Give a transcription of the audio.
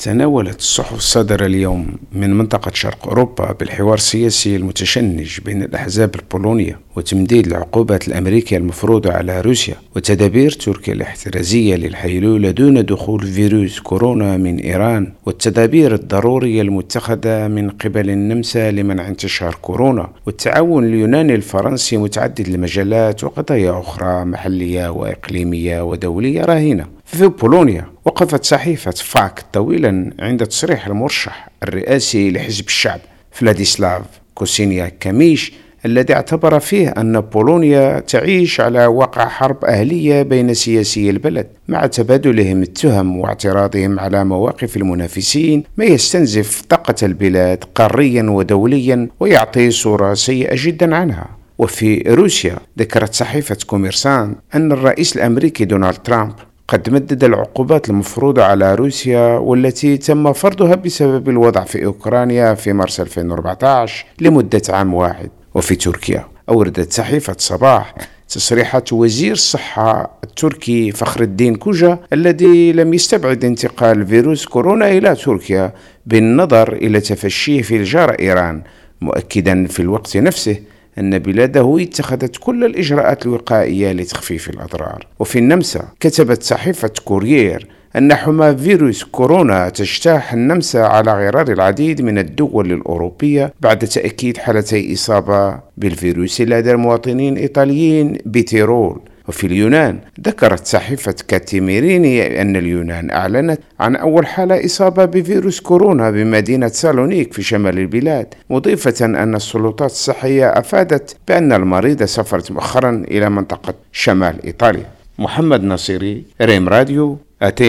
تناولت الصحف الصادرة اليوم من منطقة شرق أوروبا بالحوار السياسي المتشنج بين الأحزاب البولونية وتمديد العقوبات الأمريكية المفروضة على روسيا وتدابير تركيا الاحترازية للحيلولة دون دخول فيروس كورونا من إيران والتدابير الضرورية المتخذة من قبل النمسا لمنع انتشار كورونا والتعاون اليوناني الفرنسي متعدد المجالات وقضايا أخرى محلية وإقليمية ودولية راهنة. في بولونيا وقفت صحيفة فاك طويلا عند تصريح المرشح الرئاسي لحزب الشعب فلاديسلاف كوسينياك-كاميش الذي اعتبر فيه أن بولونيا تعيش على وقع حرب أهلية بين سياسي البلد مع تبادلهم التهم واعتراضهم على مواقف المنافسين، ما يستنزف طاقة البلاد قاريا ودوليا ويعطي صورة سيئة جدا عنها. وفي روسيا ذكرت صحيفة كوميرسان أن الرئيس الأمريكي دونالد ترامب قد مدد العقوبات المفروضة على روسيا والتي تم فرضها بسبب الوضع في أوكرانيا في مارس 2014 لمدة عام واحد. وفي تركيا أوردت صحيفة صباح تصريحات وزير الصحة التركي فخر الدين كوجا الذي لم يستبعد انتقال فيروس كورونا إلى تركيا بالنظر إلى تفشيه في الجارة إيران، مؤكدا في الوقت نفسه أن بلاده اتخذت كل الإجراءات الوقائية لتخفيف الأضرار. وفي النمسا كتبت صحيفة كوريير أن حمى فيروس كورونا تجتاح النمسا على غرار العديد من الدول الأوروبية بعد تأكيد حالتي إصابة بالفيروس لدى المواطنين إيطاليين بتيرول. وفي اليونان ذكرت صحيفة كاتيميريني أن اليونان أعلنت عن أول حالة إصابة بفيروس كورونا بمدينة سالونيك في شمال البلاد، مضيفة أن السلطات الصحية أفادت بأن المريضة سافرت مؤخرا إلى منطقة شمال إيطاليا. محمد نصيري، ريم راديو.